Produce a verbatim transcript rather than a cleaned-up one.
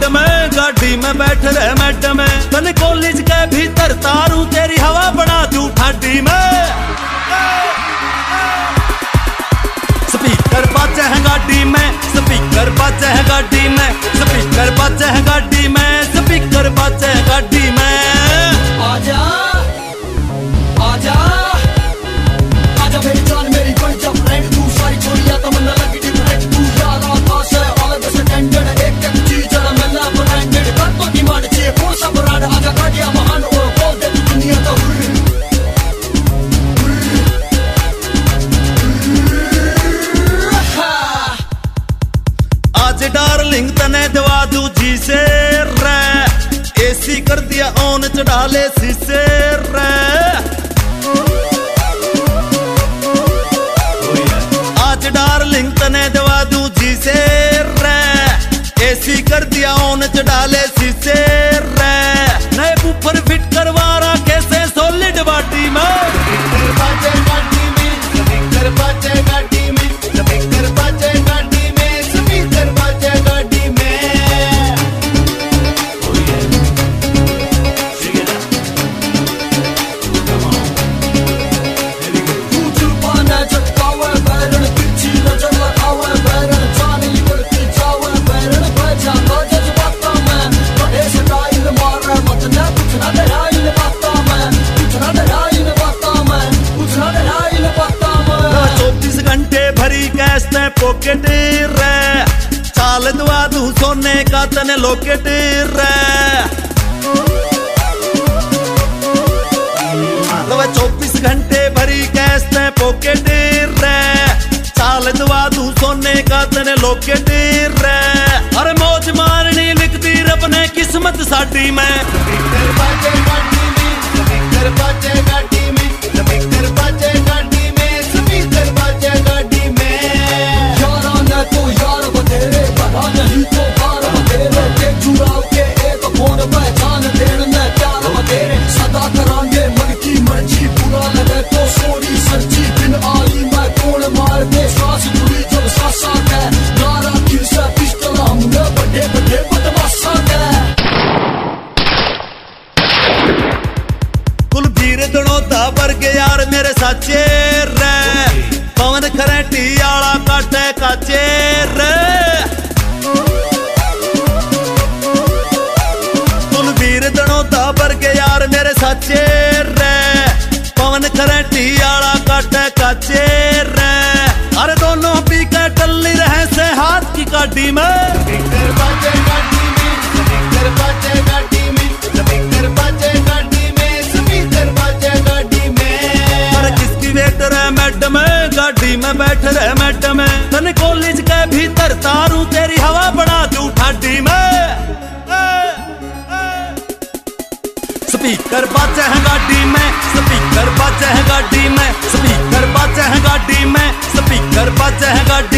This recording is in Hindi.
में गाड़ी में बैठ रहे मैडम में तन कॉलेज के भीतर तारू तेरी हवा बना दूं ठाडी में। स्पीकर बाजे हैं गाड़ी में, स्पीकर बाजे हैं गाड़ी में, स्पीकर बाजे हैं गाड़ी में, स्पीकर बाजे हैं गाड़ी में। आजा आजा आजा मेरी जान मेरी बन जा फ्रेंड, तू सारी छोड़िया तमन्ना लगी डिफरेंट, तू यार आकाश है ऑल द स्टैंडर्ड, एक एक चीज जरा मिलना ब्रांडेड, कत्तो की मार चाहिए कौन सा ब्रांड, आजा गाड़ियां महान और बोल दे तू दुनिया का आज डार्लिंग तने दवा दूं जी से रे, एसी कर दिया ऑन चढ़ा ले शीशे रे। आज डार्लिंग तने दवा दूं जी से रे, एसी कर दिया ऑन चढ़ा ले शीशे रे। नए बूफर फिट करवा रहा कैसे सॉलिड बाटी में, स्पीकर बाजे गाड़ी में, स्पीकर बाजे गाड़ी में, स्पीकर बाजे गाड़ी में, स्पीकर बाजे गाड़ी में। चौबीस घंटे भरी गैस ने पॉकेट रे, चाल दवा दूं सोने का तने लॉकेट रे। चौबीस घंटे भरी गैस ने पॉकेट रे, चाल दवा दूं सोने का तने लॉकेट रे। अरे मौज मारनी लिखती रब ने किस्मत साडी में, स्पीकर बाजे गाड़ी में, स्पीकर बाजे गाड़ी में, स्पीकर बाजे गाड़ी में, स्पीकर बाजे गाड़ी में। यारा ने तो यार बतेरे बना नहीं तो बार बतेरे, देख चुराव के एक फोन पहचान देने में प्यार बतेरे, सदा करांगे मन की मर्जी, बुरा लगे तो सोरी सच्ची, बिन आई मैं कौन मार दे सांस जुड़ी जब सासा है, नारा किल से पिस्टल हमने बड़े बड़े बदमाशा है। कुलबीर दड़ोदा वर्गे यार मेरे साचे रे, पवन खरेटी आला काटे काचे रे। कुलबीर दड़ोदा वर्गे यार मेरे साचे रे, पवन खरेटी आला काटे काचे रे। अरे दोनों पी के टल्ली रहे से हाथ की काटी में, स्पीकर बाजे गाड़ी में, स्पीकर बाजे गाड़ी में, स्पीकर बाजे गाड़ी में, स्पीकर बाजे गाड़ी में। अरे किसकी वेटर है मैडम में गाड़ी में बैठ रहे मैडम में तन कॉलेज के भीतर तारू तेरी हवा बना दूं ठाडी में। स्पीकर बाजे हैं गाड़ी में, स्पीकर बाजे हैं गाड़ी में, स्पीकर बाजे हैं गाड़ी में, स्पीकर बाजे हैं गाड़ी